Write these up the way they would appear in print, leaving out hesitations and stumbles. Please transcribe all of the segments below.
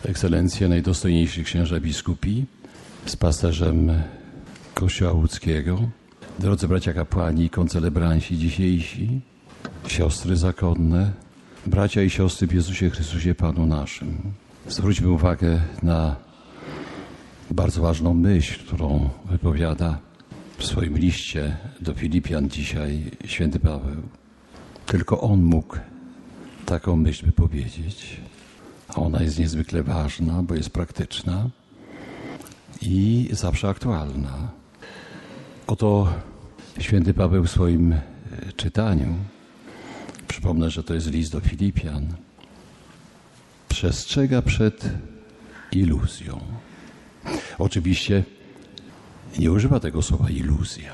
Ekscelencje, najdostojniejsi księża biskupi, z pasterzem Kościoła łódzkiego, drodzy bracia kapłani i koncelebranci dzisiejsi, siostry zakonne, bracia i siostry w Jezusie Chrystusie Panu naszym. Zwróćmy uwagę na bardzo ważną myśl, którą wypowiada w swoim liście do Filipian dzisiaj święty Paweł. Tylko on mógł taką myśl wypowiedzieć. A ona jest niezwykle ważna, bo jest praktyczna i zawsze aktualna. Oto święty Paweł w swoim czytaniu, przypomnę, że to jest list do Filipian, przestrzega przed iluzją. Oczywiście nie używa tego słowa iluzja,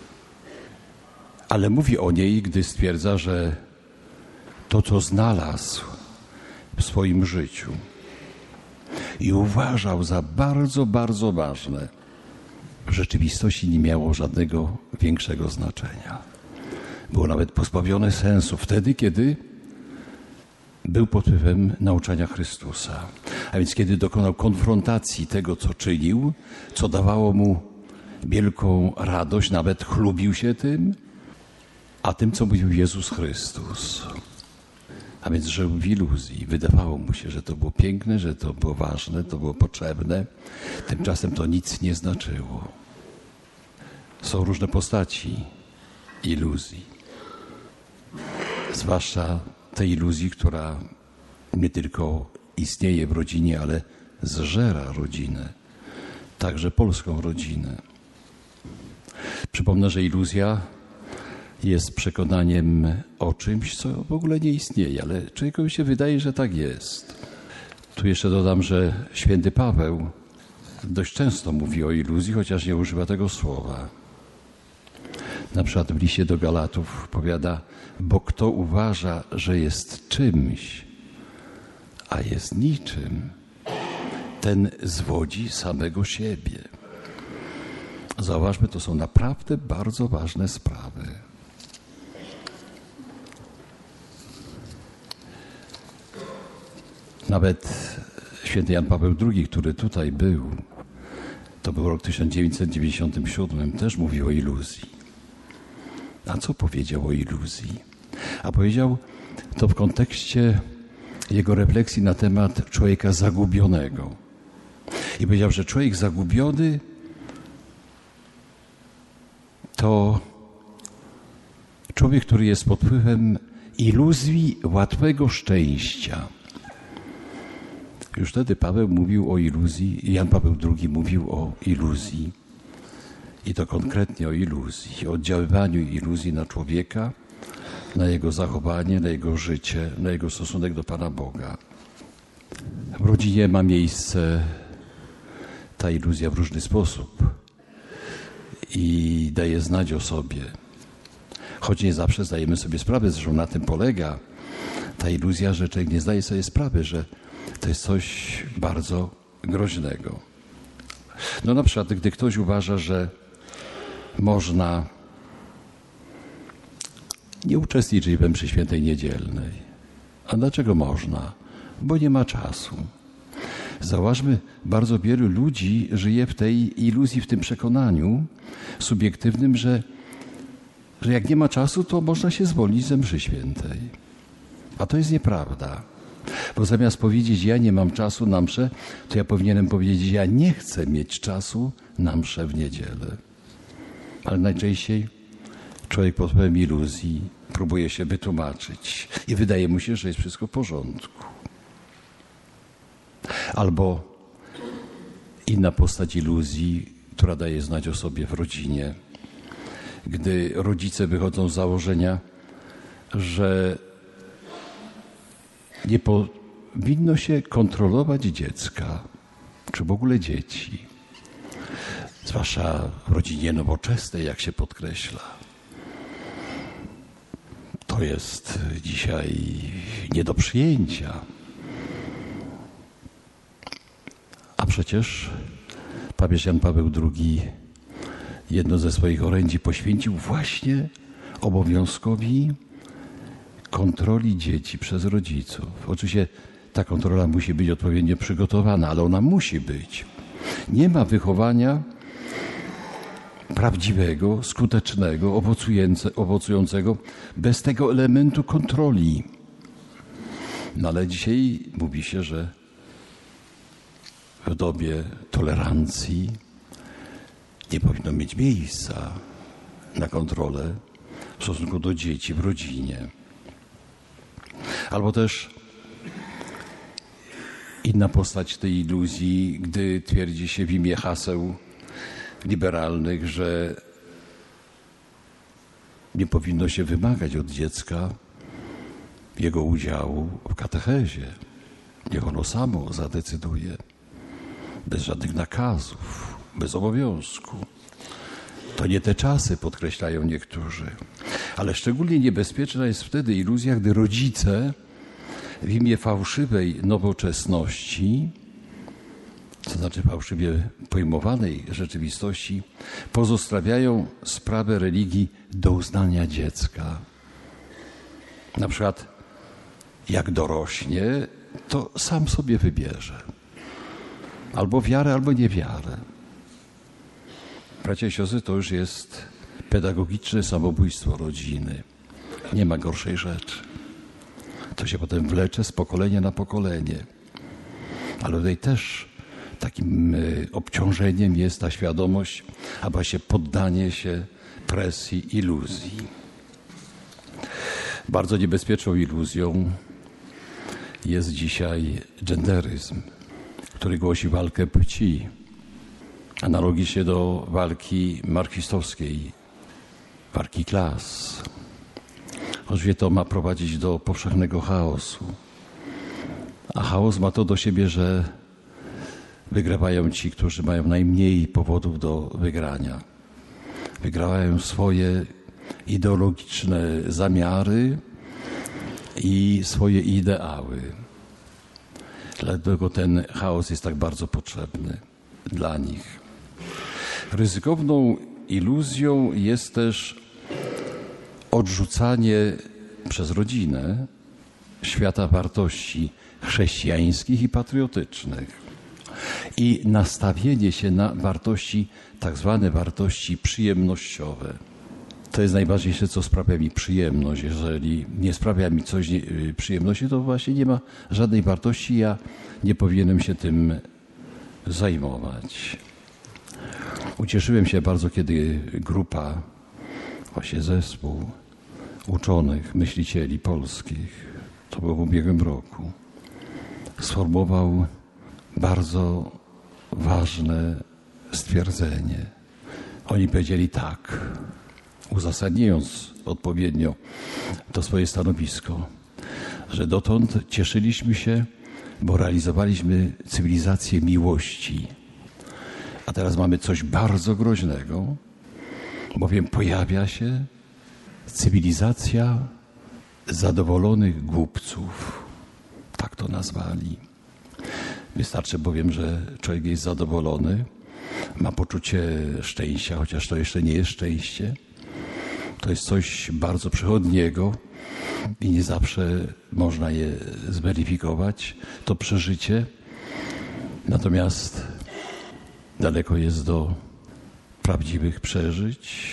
ale mówi o niej, gdy stwierdza, że to, co znalazł w swoim życiu i uważał za bardzo, bardzo ważne, w rzeczywistości nie miało żadnego większego znaczenia. Było nawet pozbawione sensu wtedy, kiedy był pod wpływem nauczania Chrystusa. A więc kiedy dokonał konfrontacji tego, co czynił, co dawało mu wielką radość, nawet chlubił się tym, a tym, co mówił Jezus Chrystus. A więc żył w iluzji. Wydawało mu się, że to było piękne, że to było ważne, to było potrzebne. Tymczasem to nic nie znaczyło. Są różne postaci iluzji. Zwłaszcza tej iluzji, która nie tylko istnieje w rodzinie, ale zżera rodzinę. Także polską rodzinę. Przypomnę, że iluzja jest przekonaniem o czymś, co w ogóle nie istnieje, ale człowiekowi się wydaje, że tak jest. Tu jeszcze dodam, że święty Paweł dość często mówi o iluzji, chociaż nie używa tego słowa. Na przykład w liście do Galatów powiada, bo kto uważa, że jest czymś, a jest niczym, ten zwodzi samego siebie. Zauważmy, to są naprawdę bardzo ważne sprawy. Nawet święty Jan Paweł II, który tutaj był, to był rok 1997, też mówił o iluzji. A co powiedział o iluzji? A powiedział to w kontekście jego refleksji na temat człowieka zagubionego. I powiedział, że człowiek zagubiony to człowiek, który jest pod wpływem iluzji łatwego szczęścia. Już wtedy Paweł mówił o iluzji, Jan Paweł II mówił o iluzji. I to konkretnie o iluzji, o oddziaływaniu iluzji na człowieka, na jego zachowanie, na jego życie, na jego stosunek do Pana Boga. W rodzinie ma miejsce ta iluzja w różny sposób i daje znać o sobie. Choć nie zawsze zdajemy sobie sprawę, zresztą na tym polega ta iluzja, że człowiek nie zdaje sobie sprawy, że to jest coś bardzo groźnego. No na przykład, gdy ktoś uważa, że można nie uczestniczyć we mszy świętej niedzielnej. A dlaczego można? Bo nie ma czasu. Zauważmy, bardzo wielu ludzi żyje w tej iluzji, w tym przekonaniu subiektywnym, że jak nie ma czasu, to można się zwolnić ze mszy świętej. A to jest nieprawda. Bo zamiast powiedzieć, ja nie mam czasu na mszę, to ja powinienem powiedzieć, ja nie chcę mieć czasu na mszę w niedzielę. Ale najczęściej człowiek pod wpływem iluzji próbuje się wytłumaczyć i wydaje mu się, że jest wszystko w porządku. Albo inna postać iluzji, która daje znać o sobie w rodzinie. Gdy rodzice wychodzą z założenia, że nie powinno się kontrolować dziecka, czy w ogóle dzieci. Zwłaszcza w rodzinie nowoczesnej, jak się podkreśla. To jest dzisiaj nie do przyjęcia. A przecież papież Jan Paweł II jedno ze swoich orędzi poświęcił właśnie obowiązkowi kontroli dzieci przez rodziców. Oczywiście ta kontrola musi być odpowiednio przygotowana, ale ona musi być. Nie ma wychowania prawdziwego, skutecznego, owocującego bez tego elementu kontroli. No ale dzisiaj mówi się, że w dobie tolerancji nie powinno mieć miejsca na kontrolę w stosunku do dzieci w rodzinie. Albo też inna postać tej iluzji, gdy twierdzi się w imię haseł liberalnych, że nie powinno się wymagać od dziecka jego udziału w katechezie. Niech ono samo zadecyduje, bez żadnych nakazów, bez obowiązku. To nie te czasy, podkreślają niektórzy. Ale szczególnie niebezpieczna jest wtedy iluzja, gdy rodzice w imię fałszywej nowoczesności, to znaczy fałszywie pojmowanej rzeczywistości, pozostawiają sprawę religii do uznania dziecka. Na przykład, jak dorośnie, to sam sobie wybierze. Albo wiarę, albo niewiarę. Bracia i siostry, to już jest pedagogiczne samobójstwo rodziny. Nie ma gorszej rzeczy. To się potem wlecze z pokolenia na pokolenie. Ale tutaj też takim obciążeniem jest ta świadomość, a właśnie poddanie się presji, iluzji. Bardzo niebezpieczną iluzją jest dzisiaj genderyzm, który głosi walkę płci, analogicznie do walki marksistowskiej, walki klas. Oczywiście to ma prowadzić do powszechnego chaosu. A chaos ma to do siebie, że wygrywają ci, którzy mają najmniej powodów do wygrania. Wygrywają swoje ideologiczne zamiary i swoje ideały. Dlatego ten chaos jest tak bardzo potrzebny dla nich. Ryzykowną iluzją jest też odrzucanie przez rodzinę świata wartości chrześcijańskich i patriotycznych i nastawienie się na wartości, tak zwane wartości przyjemnościowe. To jest najważniejsze, co sprawia mi przyjemność. Jeżeli nie sprawia mi coś przyjemności, to właśnie nie ma żadnej wartości. Ja nie powinienem się tym zajmować. Ucieszyłem się bardzo, kiedy grupa, właśnie zespół uczonych, myślicieli polskich, to było w ubiegłym roku, sformułował bardzo ważne stwierdzenie. Oni powiedzieli tak, uzasadniając odpowiednio to swoje stanowisko, że dotąd cieszyliśmy się, bo realizowaliśmy cywilizację miłości. A teraz mamy coś bardzo groźnego, bowiem pojawia się cywilizacja zadowolonych głupców. Tak to nazwali. Wystarczy bowiem, że człowiek jest zadowolony, ma poczucie szczęścia, chociaż to jeszcze nie jest szczęście. To jest coś bardzo przychodniego i nie zawsze można je zweryfikować, to przeżycie. Natomiast daleko jest do prawdziwych przeżyć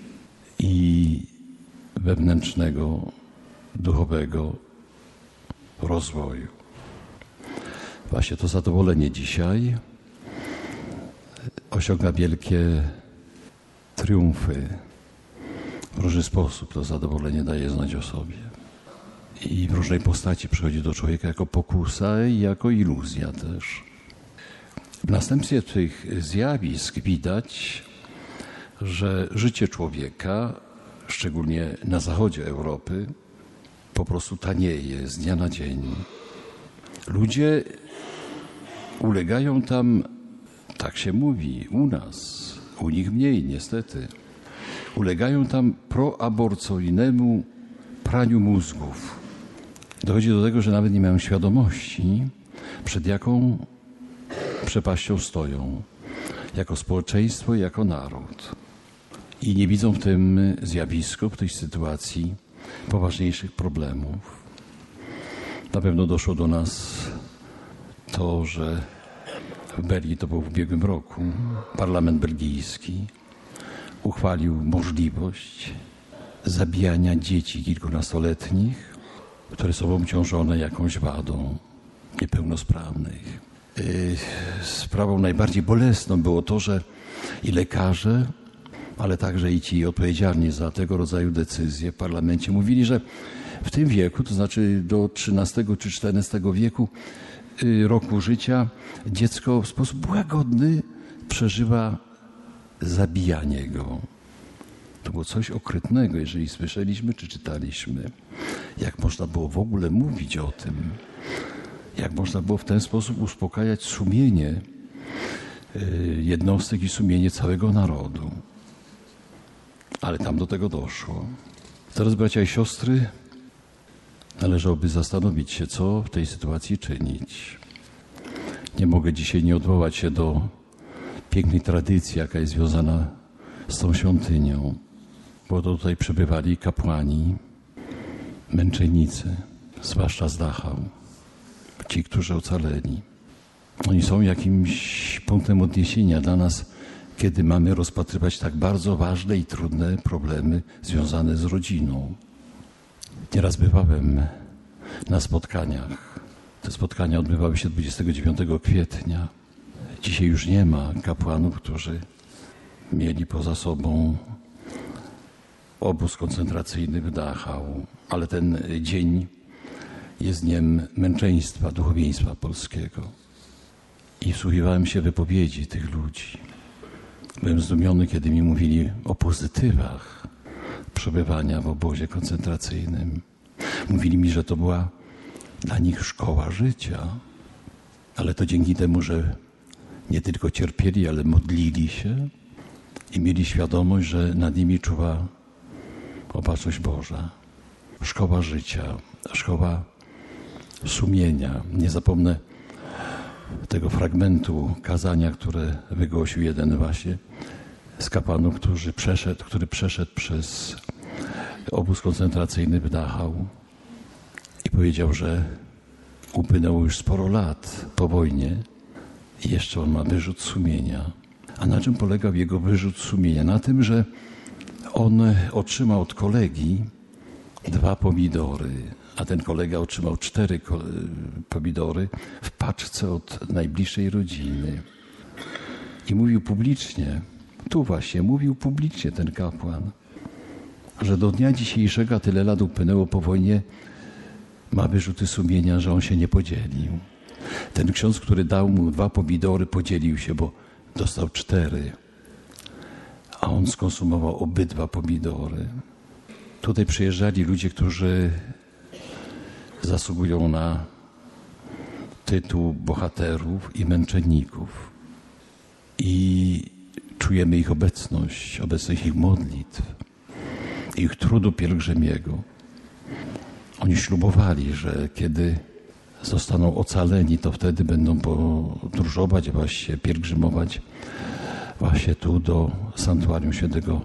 i wewnętrznego, duchowego rozwoju. Właśnie to zadowolenie dzisiaj osiąga wielkie triumfy. W różny sposób to zadowolenie daje znać o sobie. I w różnej postaci przychodzi do człowieka jako pokusa i jako iluzja też. W następstwie tych zjawisk widać, że życie człowieka, szczególnie na zachodzie Europy, po prostu tanieje z dnia na dzień. Ludzie ulegają tam, tak się mówi, u nas, u nich mniej niestety, ulegają tam proaborcyjnemu praniu mózgów. Dochodzi do tego, że nawet nie mają świadomości, przed jaką przepaścią stoją, jako społeczeństwo i jako naród. I nie widzą w tym zjawisku, w tej sytuacji poważniejszych problemów. Na pewno doszło do nas to, że w Belgii, to było w ubiegłym roku, parlament belgijski uchwalił możliwość zabijania dzieci kilkunastoletnich, które są obciążone jakąś wadą, niepełnosprawnych. Sprawą najbardziej bolesną było to, że i lekarze, ale także i ci odpowiedzialni za tego rodzaju decyzje w parlamencie mówili, że w tym wieku, to znaczy do 13 czy 14 wieku roku życia, dziecko w sposób łagodny przeżywa zabijanie go. To było coś okrytnego, jeżeli słyszeliśmy czy czytaliśmy. Jak można było w ogóle mówić o tym? Jak można było w ten sposób uspokajać sumienie jednostek i sumienie całego narodu? Ale tam do tego doszło. Teraz, bracia i siostry, należałoby zastanowić się, co w tej sytuacji czynić. Nie mogę dzisiaj nie odwołać się do pięknej tradycji, jaka jest związana z tą świątynią. Bo tutaj przebywali kapłani, męczennicy, zwłaszcza z Dachau, ci, którzy ocaleli. Oni są jakimś punktem odniesienia dla nas, kiedy mamy rozpatrywać tak bardzo ważne i trudne problemy związane z rodziną. Nieraz bywałem na spotkaniach. Te spotkania odbywały się 29 kwietnia. Dzisiaj już nie ma kapłanów, którzy mieli poza sobą obóz koncentracyjny w Dachau, ale ten dzień jest dniem męczeństwa, duchowieństwa polskiego. I wsłuchiwałem się w wypowiedzi tych ludzi. Byłem zdumiony, kiedy mi mówili o pozytywach przebywania w obozie koncentracyjnym. Mówili mi, że to była dla nich szkoła życia, ale to dzięki temu, że nie tylko cierpieli, ale modlili się i mieli świadomość, że nad nimi czuwa opatrzność Boża. Szkoła życia, szkoła sumienia. Nie zapomnę tego fragmentu kazania, które wygłosił jeden właśnie z kapłanów, który przeszedł przez obóz koncentracyjny w Dachau i powiedział, że upłynęło już sporo lat po wojnie i jeszcze on ma wyrzut sumienia. A na czym polegał jego wyrzut sumienia? Na tym, że on otrzymał od kolegi 2 pomidory, a ten kolega otrzymał 4 pomidory w paczce od najbliższej rodziny. I mówił publicznie, mówił publicznie ten kapłan, że do dnia dzisiejszego, tyle lat upłynęło po wojnie, ma wyrzuty sumienia, że on się nie podzielił. Ten ksiądz, który dał mu 2 pomidory, podzielił się, bo dostał 4, a on skonsumował obydwa pomidory. Tutaj przyjeżdżali ludzie, którzy zasługują na tytuł bohaterów i męczenników. I czujemy ich obecność ich modlitw, ich trudu pielgrzymiego. Oni ślubowali, że kiedy zostaną ocaleni, to wtedy będą podróżować, właśnie pielgrzymować właśnie tu do sanktuarium świętego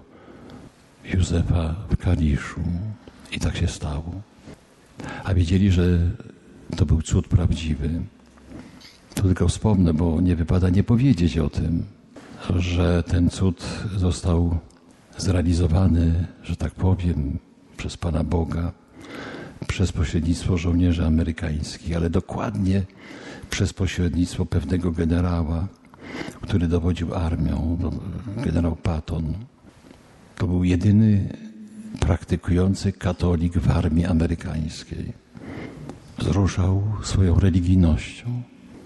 Józefa w Kaliszu. I tak się stało. A wiedzieli, że to był cud prawdziwy. Tu tylko wspomnę, bo nie wypada nie powiedzieć o tym, że ten cud został zrealizowany, że tak powiem, przez Pana Boga, przez pośrednictwo żołnierzy amerykańskich, ale dokładnie przez pośrednictwo pewnego generała, który dowodził armią, generał Patton. To był jedyny praktykujący katolik w armii amerykańskiej. Wzruszał swoją religijnością.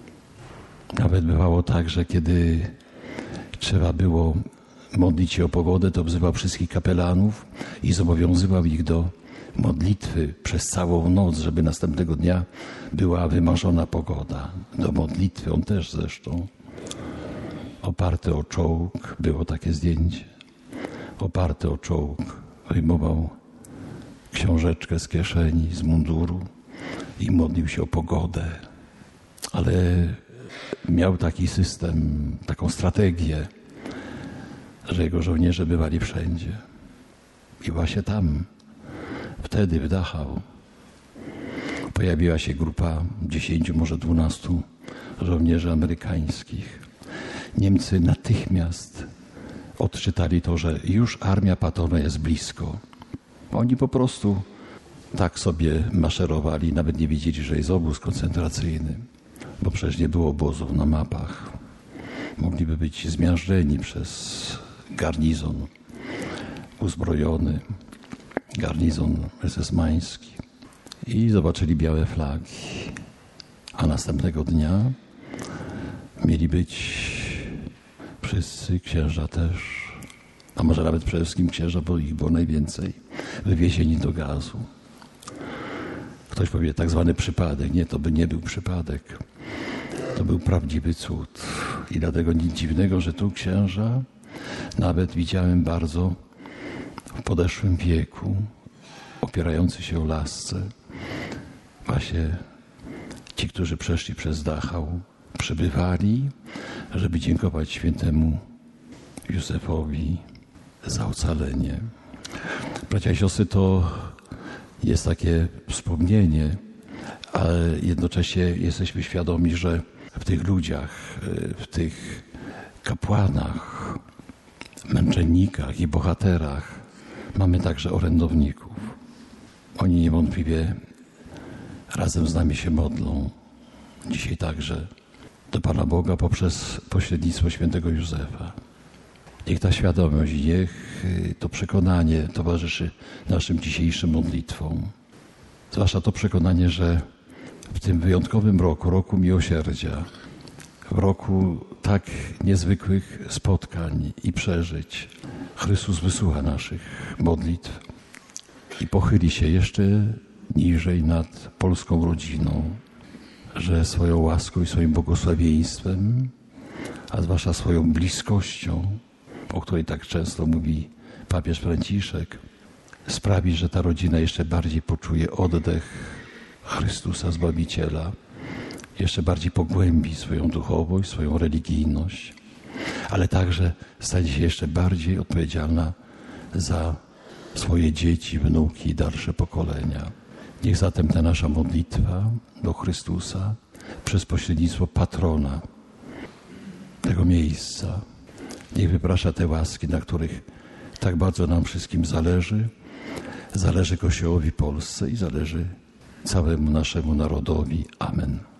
Nawet bywało tak, że kiedy trzeba było modlić się o pogodę, to wzywał wszystkich kapelanów i zobowiązywał ich do modlitwy przez całą noc, żeby następnego dnia była wymarzona pogoda. Do modlitwy, on też zresztą. Oparty o czołg, było takie zdjęcie. Oparty o czołg, wyjmował książeczkę z kieszeni, z munduru i modlił się o pogodę. Ale miał taki system, taką strategię, że jego żołnierze bywali wszędzie. I właśnie tam, wtedy w Dachau, pojawiła się grupa 10, może 12 żołnierzy amerykańskich. Niemcy natychmiast odczytali to, że już armia Pattona jest blisko. Oni po prostu tak sobie maszerowali, nawet nie wiedzieli, że jest obóz koncentracyjny, bo przecież nie było obozów na mapach. Mogliby być zmiażdżeni przez garnizon uzbrojony, garnizon esesmański i zobaczyli białe flagi. A następnego dnia mieli być wszyscy, księża też, a może nawet przede wszystkim księża, bo ich było najwięcej, wywiezieni do gazu. Ktoś powie, tak zwany przypadek. Nie, to by nie był przypadek. To był prawdziwy cud. I dlatego nic dziwnego, że tu księża, nawet widziałem bardzo w podeszłym wieku, opierający się o lasce, właśnie ci, którzy przeszli przez Dachau, przybywali, żeby dziękować świętemu Józefowi za ocalenie. Bracia i siostry, to jest takie wspomnienie, ale jednocześnie jesteśmy świadomi, że w tych ludziach, w tych kapłanach, męczennikach i bohaterach mamy także orędowników. Oni niewątpliwie razem z nami się modlą. Dzisiaj także do Pana Boga poprzez pośrednictwo świętego Józefa. Niech ta świadomość, niech to przekonanie towarzyszy naszym dzisiejszym modlitwom. Zwłaszcza to przekonanie, że w tym wyjątkowym roku, roku miłosierdzia, w roku tak niezwykłych spotkań i przeżyć, Chrystus wysłucha naszych modlitw i pochyli się jeszcze niżej nad polską rodziną, że swoją łaską i swoim błogosławieństwem, a zwłaszcza swoją bliskością, o której tak często mówi papież Franciszek, sprawi, że ta rodzina jeszcze bardziej poczuje oddech Chrystusa Zbawiciela, jeszcze bardziej pogłębi swoją duchowość, swoją religijność, ale także stanie się jeszcze bardziej odpowiedzialna za swoje dzieci, wnuki i dalsze pokolenia. Niech zatem ta nasza modlitwa do Chrystusa przez pośrednictwo patrona tego miejsca, niech wyprasza te łaski, na których tak bardzo nam wszystkim zależy, zależy Kościołowi Polsce i zależy całemu naszemu narodowi. Amen.